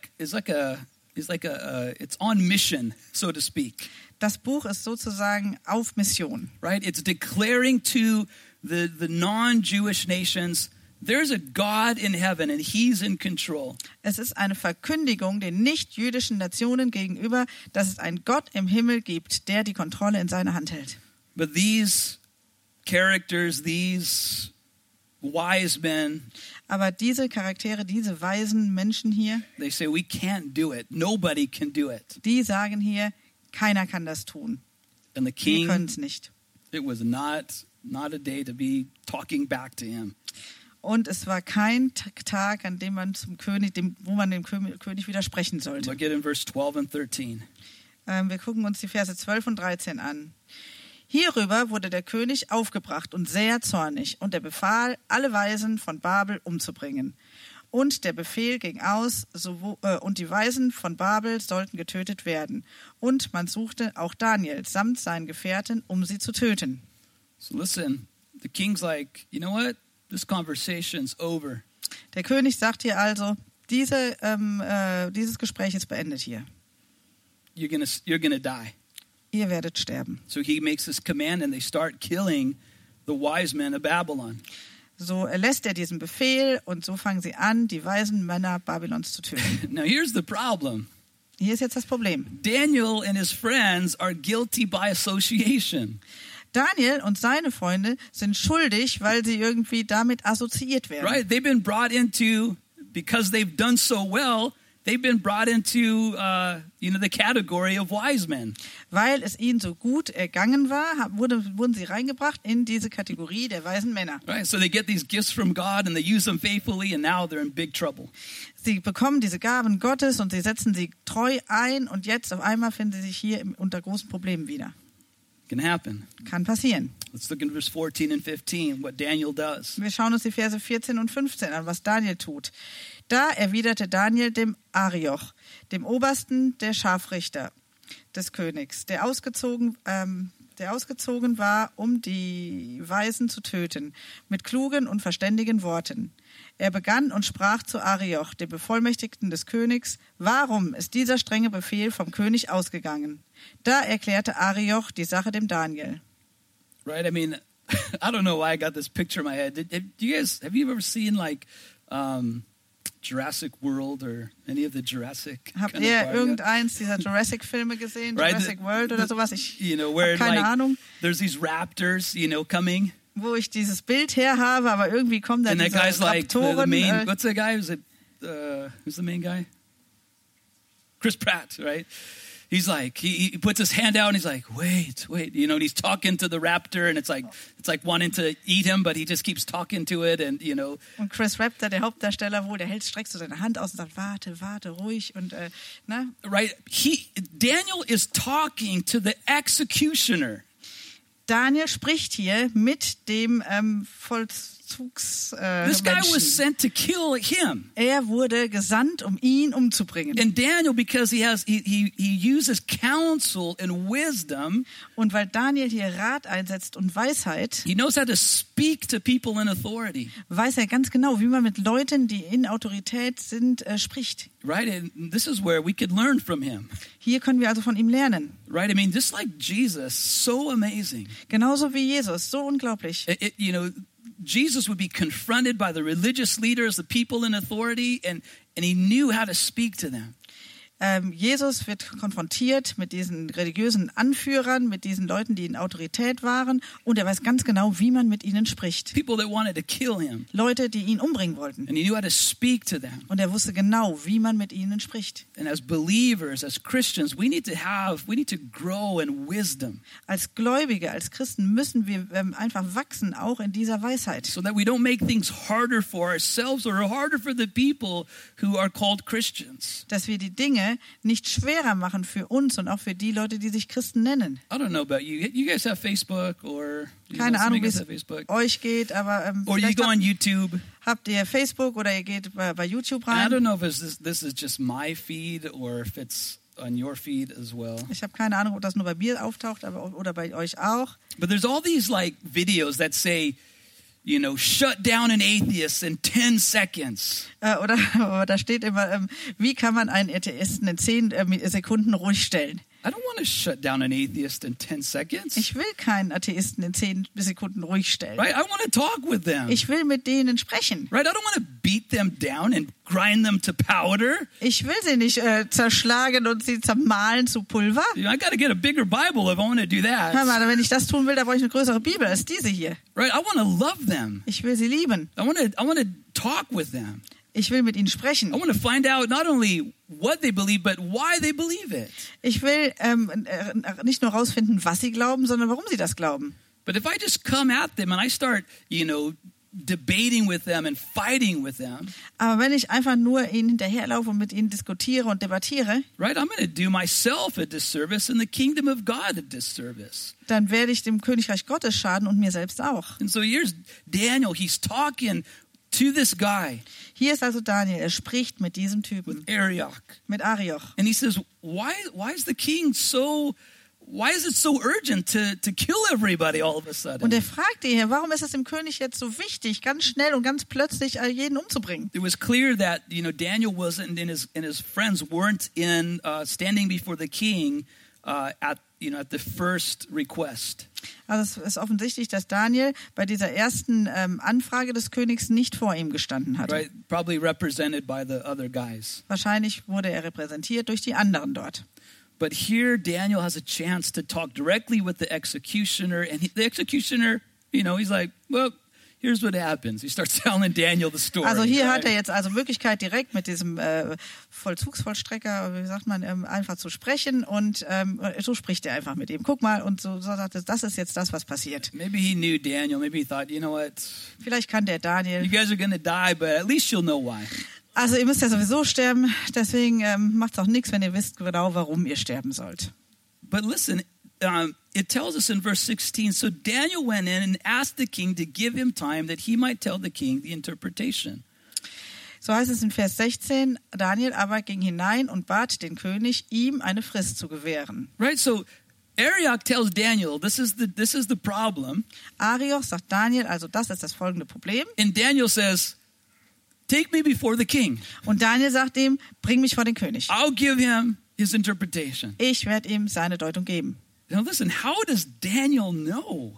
it's on mission, so to speak, Das Buch ist sozusagen auf Mission. right? It's declaring to the non-Jewish nations, there's a God in heaven and he's in control. Es ist eine Verkündigung den nicht-jüdischen Nationen gegenüber, dass es einen Gott im Himmel gibt, der die Kontrolle in seiner Hand hält. But these characters, these wise men, Aber diese Charaktere, diese weisen Menschen hier, they say we can't do it. Nobody can do it. die sagen hier, keiner kann das tun. And the Wir können king, es nicht. it was not a day to be talking back to him. Und es war kein Tag, an dem man wo man dem König widersprechen sollte. Look at in verse 12 and 13. Wir gucken uns die Verse 12 und 13 an. Hierüber wurde der König aufgebracht und sehr zornig, und er befahl, alle Weisen von Babel umzubringen. Und der Befehl ging aus, und die Weisen von Babel sollten getötet werden. Und man suchte auch Daniel samt seinen Gefährten, um sie zu töten. So listen, the king's like, you know what? This conversation's over. Der König sagt hier also, dieses Gespräch ist beendet hier. You're gonna die. Ihr werdet sterben. So he makes this command and they start killing the wise men of Babylon. So erlässt er diesen Befehl und so fangen sie an, die weisen Männer Babylons zu töten. Now here's the problem. Hier ist jetzt das Problem. Daniel and his friends are guilty by association. Daniel und seine Freunde sind schuldig, weil sie irgendwie damit assoziiert werden. Right? They've been brought into, because they've done so well, they've been brought into, the category of wise men. Weil es ihnen so gut ergangen war, wurden sie reingebracht in diese Kategorie der weisen Männer. Right? So they get these gifts from God and they use them faithfully and now they're in big trouble. Sie bekommen diese Gaben Gottes und sie setzen sie treu ein und jetzt auf einmal finden sie sich hier unter großen Problemen wieder. Can happen. Kann passieren. Let's look in verse 14 and 15, what Daniel does. Wir schauen uns die Verse 14 und 15 an, was Daniel tut. Da erwiderte Daniel dem Arioch, dem Obersten der Scharfrichter des Königs, der ausgezogen war, um die Weisen zu töten, mit klugen und verständigen Worten. Er begann und sprach zu Arioch, dem Bevollmächtigten des Königs: Warum ist dieser strenge Befehl vom König ausgegangen? Da erklärte Arioch die Sache dem Daniel. Right? I mean, I don't know why I got this picture in my head. Have you ever seen like Jurassic World or any of the Jurassic? Habt ihr irgendeins dieser Jurassic-Filme gesehen? Right, Jurassic World oder sowas? Ich where habe keine Ahnung, there's these raptors, coming. wo ich dieses Bild her habe, aber irgendwie kommen dann And that diese guy's like the Raptoren. main, what's the guy? Who's the main guy? Chris Pratt, right? He's like, he puts his hand out and he's like, wait, and he's talking to the raptor and it's like wanting to eat him, but he just keeps talking to it and, Und Chris Raptor, der Hauptdarsteller wohl, der streckt so seine Hand aus und sagt, warte, ruhig und, Right? Daniel is talking to the executioner. Daniel spricht hier mit dem This guy was Vollzugsmenschen. sent to kill him. Er wurde gesandt, um ihn umzubringen. And Daniel, because he uses counsel and wisdom, Und weil Daniel hier Rat einsetzt und Weisheit, he knows how to speak to people in authority. weiß er ganz genau, wie man mit Leuten, die in Autorität sind, spricht. Right? And this is where we could learn from him. Hier können wir also von ihm lernen. Right? I mean, just like Jesus, so amazing. Genauso wie Jesus, so unglaublich. Jesus would be confronted by the religious leaders, the people in authority, and he knew how to speak to them. Jesus wird konfrontiert mit diesen religiösen Anführern, mit diesen Leuten, die in Autorität waren, und er weiß ganz genau, wie man mit ihnen spricht. People that wanted to kill him, Leute, die ihn umbringen wollten. and he knew how to speak to them. Und er wusste genau, wie man mit ihnen spricht. And as believers, as Christians, we need to grow in wisdom, Als Gläubige, als Christen müssen wir einfach wachsen, auch in dieser Weisheit. so that we don't make things harder for ourselves or harder for the people who are called Christians. Dass wir die Dinge nicht schwerer machen für uns und auch für die Leute, die sich Christen nennen. I don't know about you. You guys have Facebook or Keine some of Ahnung, you wie guys es have Facebook, euch geht, aber or you vielleicht go on YouTube. habt ihr Facebook oder ihr geht bei YouTube And I rein. don't know if this is just my feed or if it's on your feed as well. Ich habe keine Ahnung, ob das nur bei mir auftaucht oder bei euch auch. But there's all these like videos that say, shut down an atheist in 10 seconds. Oder da steht immer, wie kann man einen Atheisten in 10 Sekunden ruhig stellen? I don't want to shut down an atheist in 10 seconds. Ich will keinen Atheisten in 10 Sekunden ruhig stellen. Right? I want to talk with them. Ich will mit denen sprechen. Right? I don't want to beat them down and grind them to powder. Ich will sie nicht zerschlagen und sie zermahlen zu Pulver. I got to get a bigger Bible if I want to do Hör that. mal, wenn ich das tun will, dann brauche ich eine größere Bibel als diese hier. Right? I want to love them. Ich will sie lieben. I want to talk with them. Ich will mit ihnen I sprechen. want to find out not only what they believe, but why they believe it. Ich will nicht nur rausfinden, was sie glauben, sondern warum sie das glauben. But if I just come at them and I start, debating with them and fighting with them, Aber wenn ich einfach nur ihnen hinterherlaufe und mit ihnen diskutiere und debattiere, right, I'm going to do myself a disservice and the kingdom of God a disservice. dann werde ich dem Königreich Gottes schaden und mir selbst auch. And so here's Daniel. He's talking to this guy Hier ist also Daniel, er spricht mit diesem with Typen, Arioch. mit Arioch. And he says, why is the king why is it so urgent to kill everybody all of a sudden? Und er fragt ihn hier, warum ist es dem König jetzt so wichtig, ganz schnell und ganz plötzlich jeden umzubringen? It was clear that, Daniel wasn't and his friends weren't standing before the king at the first request. Also es ist offensichtlich, dass Daniel bei dieser ersten Anfrage des Königs nicht vor ihm gestanden hat. Right? Probably represented by the other guys. Wahrscheinlich wurde er repräsentiert durch die anderen dort. But here Daniel has a chance to talk directly with the executioner, and the executioner, he's like, well, here's what happens. He starts telling Daniel the story. Also hier right? hat er jetzt also Möglichkeit, direkt mit diesem Vollzugsvollstrecker, wie sagt man, einfach zu sprechen, und so spricht er einfach mit ihm. Guck mal, und so sagt er, das ist jetzt das, was passiert. Maybe he knew Daniel. Maybe he thought, you know what? Vielleicht kann der You Daniel. guys are going to die, but at least you'll know why. Also ihr müsst ja sowieso sterben, deswegen macht es auch nichts, wenn ihr wisst genau, warum ihr sterben sollt. But listen, it tells us in verse 16, so Daniel went in and asked the king to give him time that he might tell the king the interpretation. So heißt es in Vers 16, Daniel aber ging hinein und bat den König, ihm eine Frist zu gewähren. Right? So Arioch tells Daniel, this is the problem. Arioch sagt Daniel, also das ist das folgende Problem. And Daniel says, take me before the king. Und Daniel sagt ihm, bring mich vor den König. I'll give him his interpretation. Ich werde ihm seine Deutung geben. Now listen, how does Daniel know?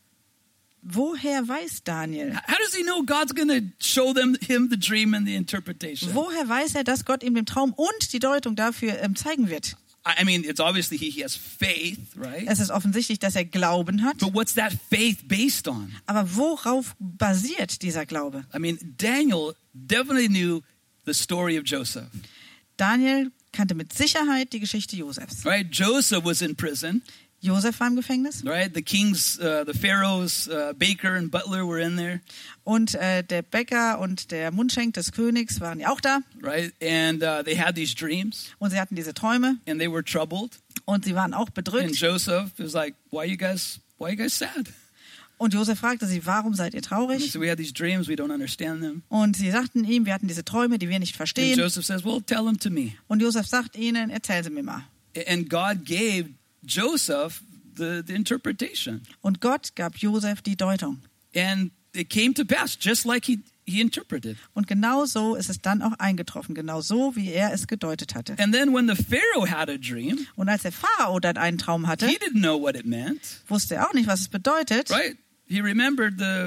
Woher weiß Daniel? How does he know God's going to show him the dream and the interpretation? Woher weiß er, dass Gott ihm den Traum und die Deutung dafür zeigen wird? I mean, it's obviously he has faith, right? Es ist offensichtlich, dass er Glauben hat. But what's that faith based on? Aber worauf basiert dieser Glaube? I mean, Daniel definitely knew the story of Joseph, Daniel kannte mit Sicherheit die Geschichte Josefs. right? Joseph was in prison, Josef war im Gefängnis right? The the Pharaoh's baker and butler were in there, und der Bäcker und der Mundschenk des Königs waren ja auch da. right? And they had these dreams, Und sie hatten diese Träume and they were troubled. und sie waren auch And bedrückt. Joseph was like, why are you guys why are you guys sad? Und Josef fragte sie, warum seid ihr And they traurig? said, we had these dreams, we don't understand them. Und sie sagten ihm, wir hatten diese Träume, die wir nicht And verstehen. Joseph says, well, tell them to me. Und Josef sagt ihnen, erzähl sie mir mal. And God gave Joseph the interpretation. Und Gott gab Josef die Deutung. And it came to pass just like he interpreted. Und genau so ist es dann auch eingetroffen, genau so, wie er es gedeutet hatte. And then when the Pharaoh had a dream, Und als der Pharao dann einen Traum hatte, he didn't know what it meant, wusste er auch nicht, was es bedeutet. right? He remembered the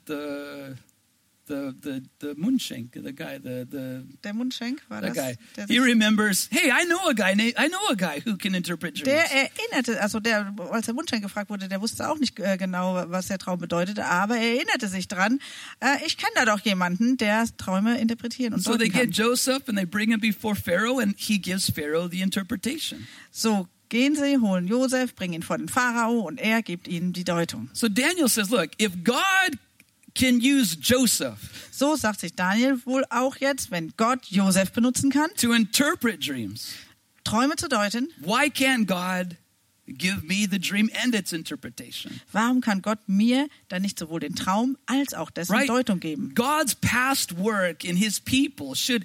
Munchink, the guy, Der Mundschenk war that das. guy. Der, He remembers, hey, I know a guy who can interpret dreams. der erinnerte, also als der Mundschenk gefragt wurde, der wusste auch nicht genau, was der Traum bedeutete, aber er erinnerte sich dran, ich kenne da doch jemanden, der Träume interpretieren und So they deuten get kann. Joseph and they bring him before Pharaoh and he gives Pharaoh the interpretation. So gehen sie, holen Josef, bringen ihn vor den Pharao und er gibt ihnen die Deutung. So Daniel says, look, if God can use Joseph So sagt sich Daniel wohl auch jetzt, wenn Gott Josef benutzen kann, to interpret dreams, Träume zu deuten, why can't God give me the dream and its interpretation? warum kann Gott mir dann nicht sowohl den Traum als auch dessen Right? Deutung geben? God's past work in his people should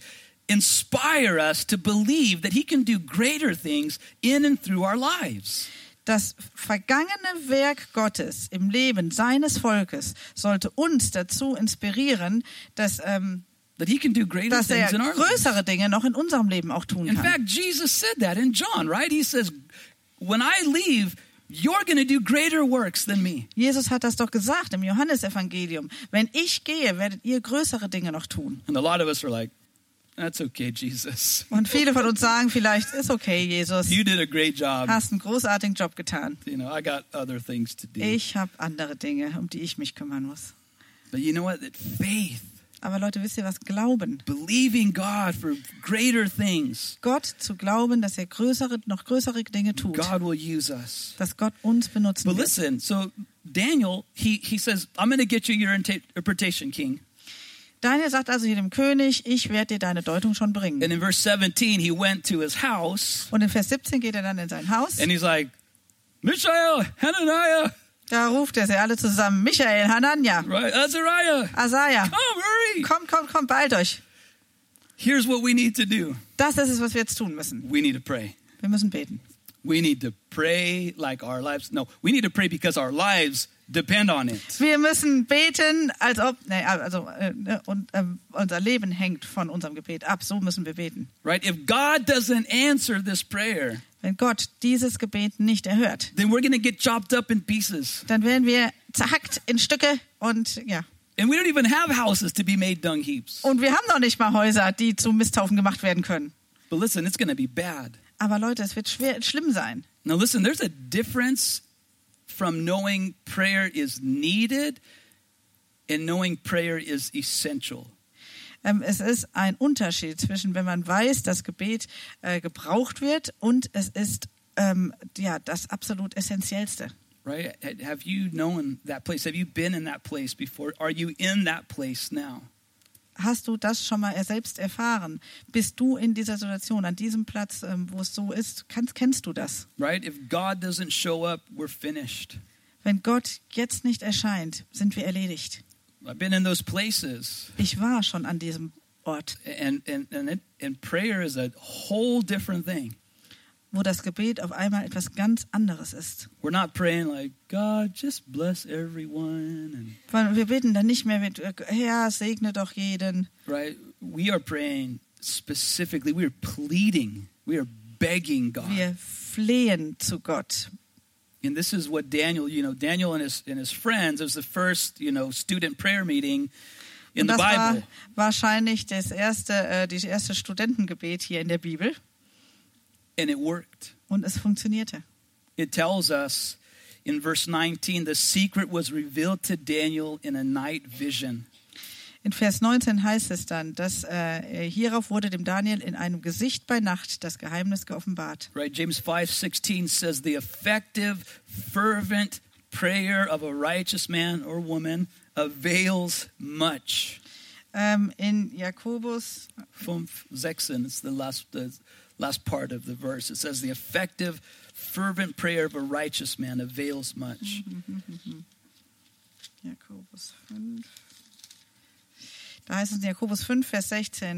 inspire us to believe that he can do greater things in and through our lives. Das vergangene Werk Gottes im Leben seines Volkes sollte uns dazu inspirieren, dass That he can do greater er things in our lives. größere Dinge noch in unserem Leben auch tun In kann. fact, Jesus said that in John, right? He says, when I leave, you're going to do greater works than me. Jesus hat das doch gesagt im Johannesevangelium. Wenn ich gehe, werdet ihr größere Dinge noch tun. And a lot of us are like, that's okay, Jesus. Und viele von uns sagen vielleicht, ist okay, Jesus, You did a great job. hast einen großartigen Job getan. You know, I got other things to do. Ich habe andere Dinge, um die ich mich kümmern muss. But you know what? That faith, Aber Leute, wisst ihr was? Glauben. believing God for greater things, Gott zu glauben, dass er noch größere Dinge tut. God will use us. Dass Gott uns benutzen But wird. listen, so Daniel, he says, I'm going to get you your interpretation, king. Daniel sagt also hier dem König, ich werde dir deine Deutung schon bringen. And in verse 17, he went to his house Und in Vers 17 geht er dann in sein Haus. and he's like, Mishael, Hananiah, Da ruft er sie alle zusammen. Michael, Hanania, right? Azariah, Asaja. come, hurry. Kommt, beeilt euch. Here's what we need to do. Das ist es, was wir jetzt tun müssen. We need to pray. Wir müssen beten. We need to pray like our lives. No, we need to pray because our lives depend on it. Wir müssen beten, als ob unser Leben hängt von unserem Gebet ab. So müssen wir beten. Right? If God doesn't answer this prayer, Wenn Gott dieses Gebet nicht erhört, then we're going to get chopped up in pieces. dann werden wir zerhackt in Stücke und ja. And we don't even have houses to be made dung heaps. Und wir haben noch nicht mal Häuser, die zu Misthaufen gemacht werden können. But listen, it's going to be bad. Aber Leute, es wird schlimm sein. Now listen, there's a difference from knowing prayer is needed and knowing prayer is essential. Es ist ein Unterschied zwischen, wenn man weiß, dass Gebet gebraucht wird und es ist das absolut Essentiellste. Right? Have you known that place? Have you been in that place before? Are you in that place now? Hast du das schon mal selbst erfahren? Bist du in dieser Situation, an diesem Platz, wo es so ist? Kennst du das? Right? If God doesn't show up, we're finished. Wenn Gott jetzt nicht erscheint, sind wir erledigt. I've been in those places. Ich war schon an diesem Ort, And prayer is a whole different thing. wo das Gebet auf einmal etwas ganz anderes ist. We're not praying like, God, just bless everyone. And, Weil wir beten dann nicht mehr mit, Herr, segne doch jeden. right? We are praying specifically. We are pleading. We are begging God. Wir flehen zu Gott. And this is what Daniel and his friends, it was the first, student prayer meeting in Und the das war Bible. wahrscheinlich die erste Studentengebet hier in der Bibel. And it worked. Und es funktionierte. It tells us in verse 19, the secret was revealed to Daniel in a night vision. In Vers 19 heißt es dann, dass hierauf wurde dem Daniel in einem Gesicht bei Nacht das Geheimnis geoffenbart. Right? James 5:16 says the effective, fervent prayer of a righteous man or woman avails much. in Jakobus 5:16. It's the last part of the verse. It says, "The effective, fervent prayer of a righteous man avails much." Jakobus 5. Da heißt es in Jakobus 5, Vers 16,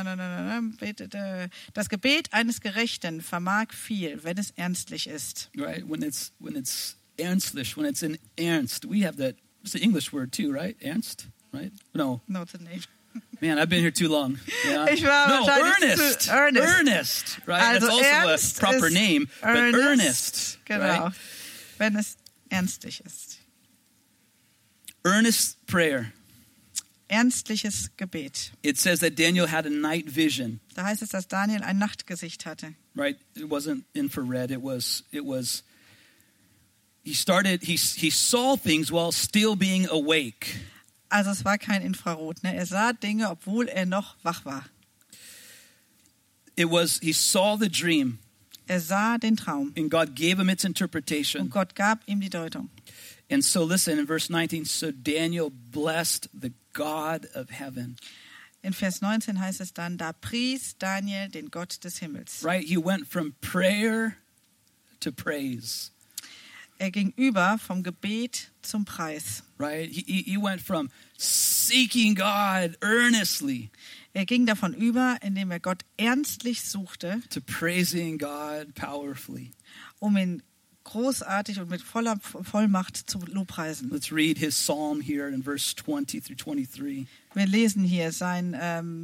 das Gebet eines Gerechten vermag viel, wenn es ernstlich ist. Right? When it's ernstlich, when it's in ernst. We have that, it's an English word too, right? Ernst, right? No. No, it's a name. Man, I've been here too long. Yeah. Ich war No, wahrscheinlich earnest. zu earnest. Earnest, right? Also That's also ernst a proper ist name, but earnest. Genau, Right? wenn es ernstlich ist. Earnest prayer. Ernstliches Gebet. It says that Daniel had a night vision, Da heißt es, dass Daniel ein Nachtgesicht hatte. right? It wasn't infrared. It was he saw things while still being awake. Also es war kein Infrarot. Ne? Er sah Dinge, obwohl er noch wach war. He saw the dream Er sah den Traum and God gave him its und interpretation. Gott gab ihm die Deutung. And so listen, in verse 19, so Daniel blessed the God of heaven. In Vers 19 heißt es dann, da pries Daniel den Gott des Himmels. Right? He went from prayer to praise. Er ging über vom Gebet zum Preis. Right? He went from seeking God earnestly Er ging davon über, indem er Gott ernstlich suchte, to praising God powerfully. um ihn großartig und mit voller Vollmacht zu lobpreisen. Let's read his psalm here in verse 20 through 23. Wir lesen hier sein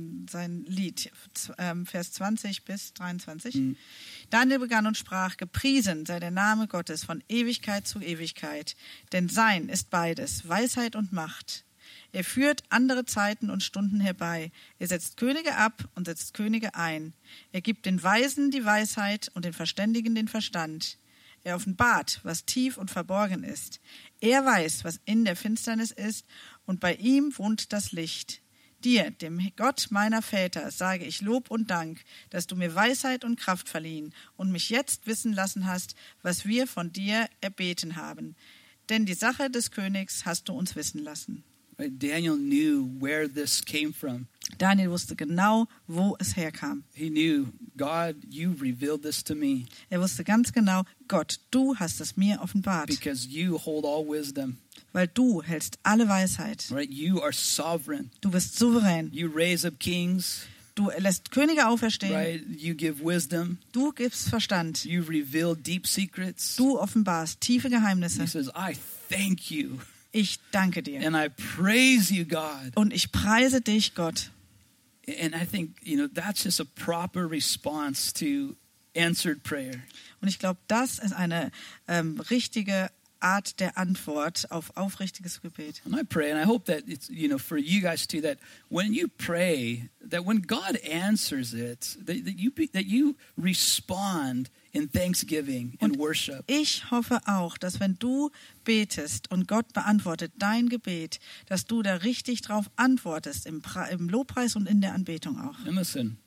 Lied, Vers 20 bis 23. Daniel begann und sprach, gepriesen sei der Name Gottes von Ewigkeit zu Ewigkeit, denn sein ist beides, Weisheit und Macht. Er führt andere Zeiten und Stunden herbei. Er setzt Könige ab und setzt Könige ein. Er gibt den Weisen die Weisheit und den Verständigen den Verstand. Er offenbart, was tief und verborgen ist. Er weiß, was in der Finsternis ist, und bei ihm wohnt das Licht. Dir, dem Gott meiner Väter, sage ich Lob und Dank, dass du mir Weisheit und Kraft verliehen und mich jetzt wissen lassen hast, was wir von dir erbeten haben. Denn die Sache des Königs hast du uns wissen lassen. Right? Daniel knew where this came from. Daniel wusste genau, wo es herkam. He knew, God, you revealed this to me Er wusste ganz genau, Gott, du hast es mir offenbart, because you hold all wisdom. weil du hältst alle Weisheit. Right? You are sovereign. Du bist souverän. You raise up kings. Du lässt Könige auferstehen. Right? You give wisdom. Du gibst Verstand. You reveal deep secrets. Du offenbarst tiefe Geheimnisse. He says, I thank you Ich danke dir. and I praise you, God. Und ich preise dich, Gott. And I think, that's just a proper response to answered prayer. Und ich glaube, das ist eine richtige Art der Antwort auf aufrichtiges Gebet. And I pray, and I hope that it's, for you guys too, that when you pray, that when God answers it, that you respond in thanksgiving and worship. Ich hoffe auch, dass wenn du betest und Gott beantwortet dein Gebet, dass du da richtig drauf antwortest, im Lobpreis und in der Anbetung auch. And listen,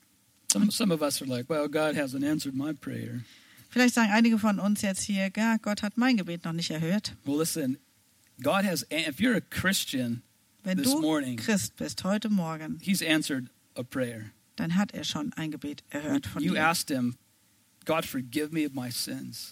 some of us are like, well, God hasn't answered my prayer. Vielleicht sagen einige von uns jetzt hier, ja, Gott hat mein Gebet noch nicht erhört. Well, listen, God has, if you're a Christian Wenn this du morning, Christ bist heute Morgen, He's answered a prayer. dann hat er schon ein Gebet erhört von You dir. asked Him, God, forgive me of my sins.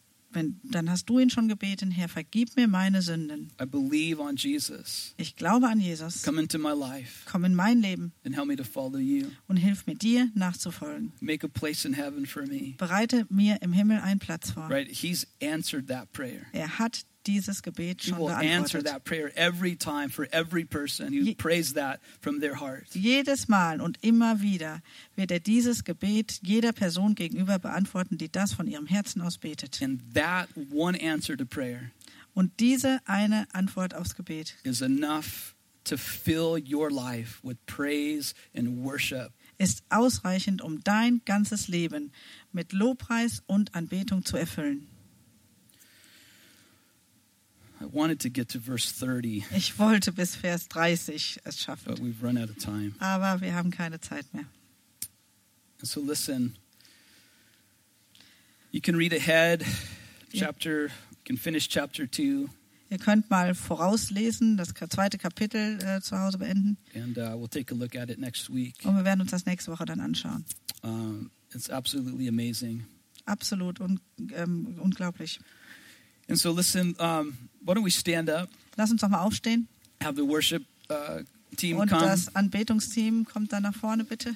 Dann hast du ihn schon gebeten, Herr, vergib mir meine Sünden. I believe on Jesus. Ich glaube an Jesus. Come into my life Komm in mein Leben and help me to follow you. und hilf mir, dir nachzufolgen. Make a place in heaven for me. Bereite mir im Himmel einen Platz vor. Right? He's answered that prayer. Er hat dieses Gebet He schon will answer beantwortet. that prayer every time for every person who prays that from their heart. Jedes Mal und immer wieder wird er dieses Gebet jeder Person gegenüber beantworten, die das von ihrem Herzen aus betet. And that one answer to prayer Und diese eine Antwort aufs Gebet is enough to fill your life with praise and worship. ist ausreichend, um dein ganzes Leben mit Lobpreis und Anbetung zu erfüllen. I wanted to get to verse 30, Ich wollte bis Vers 30 es but schaffen, we've run out of time. aber wir haben keine Zeit mehr. And so listen, you can read ahead, you can finish chapter 2. Ihr könnt mal vorauslesen, das zweite Kapitel zu Hause beenden. and we'll take a look at it next week. Und wir werden uns das nächste Woche dann anschauen. It's absolutely amazing. Absolut unglaublich. And so listen, why don't we stand up, Lass uns doch mal aufstehen. have the worship team Und come. das Anbetungsteam kommt dann nach vorne, bitte.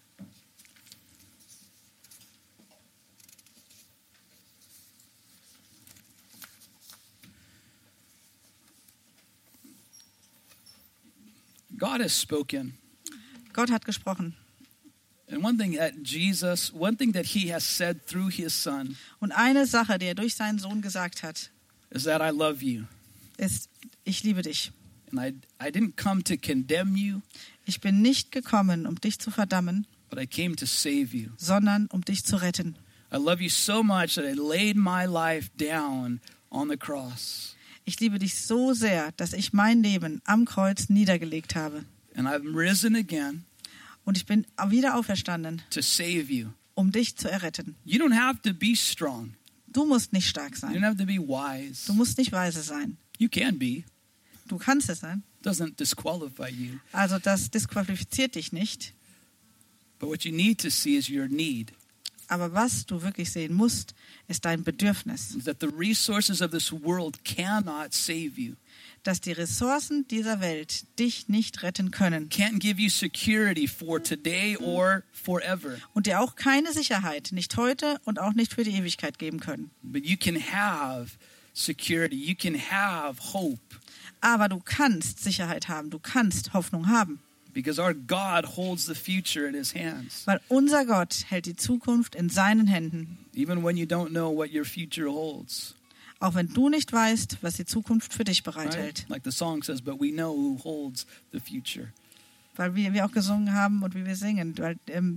God has spoken. Gott hat gesprochen. And one thing that he has said through his son Und eine Sache, die er durch seinen Sohn gesagt hat, is that I love you. ist, ich liebe dich. And I didn't come to condemn you, Ich bin nicht gekommen, um dich zu verdammen, but I came to save you. sondern um dich zu retten. I love you so much that I laid my life down on the cross. Ich liebe dich so sehr, dass ich mein Leben am Kreuz niedergelegt habe. And I've risen again Und ich bin wieder auferstanden, to save you. um dich zu erretten. You don't have to be strong. Du musst nicht stark You sein. don't have to be wise. Du musst nicht weise sein. You can be. Du kannst es sein. Doesn't disqualify you. Also das disqualifiziert dich nicht. But what you need to see is your need. Aber was du wirklich sehen musst, ist dein Bedürfnis. Is that the resources of this world cannot save you. Dass die Ressourcen dieser Welt dich nicht retten können. Can't give you security for today or forever. Und dir auch keine Sicherheit, nicht heute und auch nicht für die Ewigkeit geben können. But you can have security. You can have hope. Aber du kannst Sicherheit haben, du kannst Hoffnung haben. Because our God holds the future in his hands. Weil unser Gott hält die Zukunft in seinen Händen. Even when you don't know what your future holds. Auch wenn du nicht weißt, was die Zukunft für dich bereithält. Right? Like the song says, but we know who holds the future. Weil wir auch gesungen haben und wie wir singen. Weil,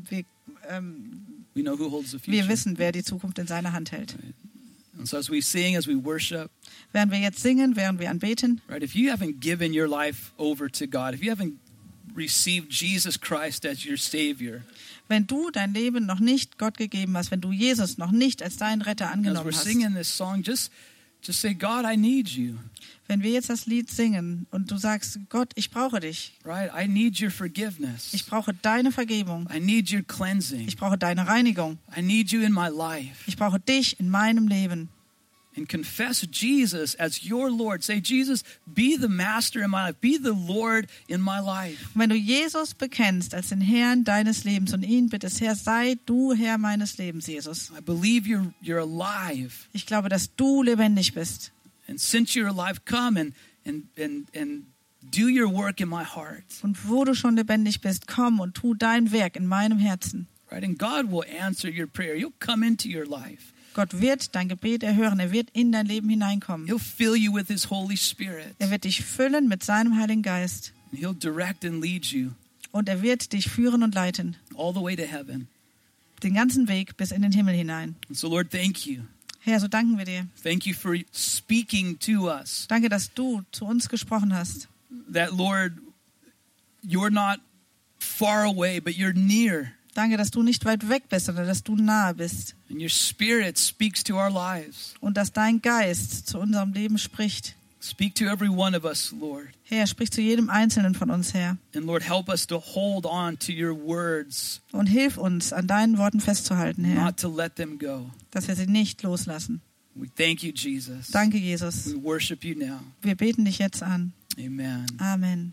We know who holds the future. wir wissen, wer die Zukunft in seiner Hand hält. And so as we sing, as we worship, Während wir jetzt singen, während wir anbeten, right? If you haven't given your life over to God, if you haven't received Jesus Christ as your Savior, wenn du dein Leben noch nicht Gott gegeben hast, wenn du Jesus noch nicht als deinen Retter as angenommen we're hast, singing this song, just say, God, I need you. wenn wir jetzt das Lied singen und du sagst, Gott, ich brauche dich, Right? I need your forgiveness. ich brauche deine Vergebung, I need your cleansing. ich brauche deine Reinigung, I need you in my life. ich brauche dich in meinem Leben. And confess Jesus as your Lord. Say, Jesus, be the master in my life. Be the Lord in my life. Und wenn du Jesus bekennst als den Herrn deines Lebens und ihn bittest, Herr, sei du Herr meines Lebens, Jesus. I believe you're alive. Ich glaube, dass du lebendig bist. And since you're alive, come and do your work in my heart. Und wo du schon lebendig bist, komm und tu dein Werk in meinem Herzen. Right? And God will answer your prayer. He'll come into your life. Gott wird dein Gebet erhören. Er wird in dein Leben hineinkommen. He'll fill you with his Holy Spirit. Er wird dich füllen mit seinem Heiligen Geist. And he'll direct and lead you Und er wird dich führen und leiten. all the way to heaven. Den ganzen Weg bis in den Himmel hinein. And so, Lord, thank you. Herr, so danken wir dir. Thank you for speaking to us. Danke, dass du zu uns gesprochen hast. That, Lord, you're not far away, but you're near. Danke, dass du nicht weit weg bist, sondern dass du nahe bist. And your Spirit speaks to our lives. Und dass dein Geist zu unserem Leben spricht. Speak to every one of us, Lord. Herr, sprich zu jedem Einzelnen von uns, Herr. And Lord, help us to hold on to your words, Und hilf uns, an deinen Worten festzuhalten, Herr. not to let them go. Dass wir sie nicht loslassen. We thank you, Jesus. Danke, Jesus. We worship you now. Wir beten dich jetzt an. Amen. Amen.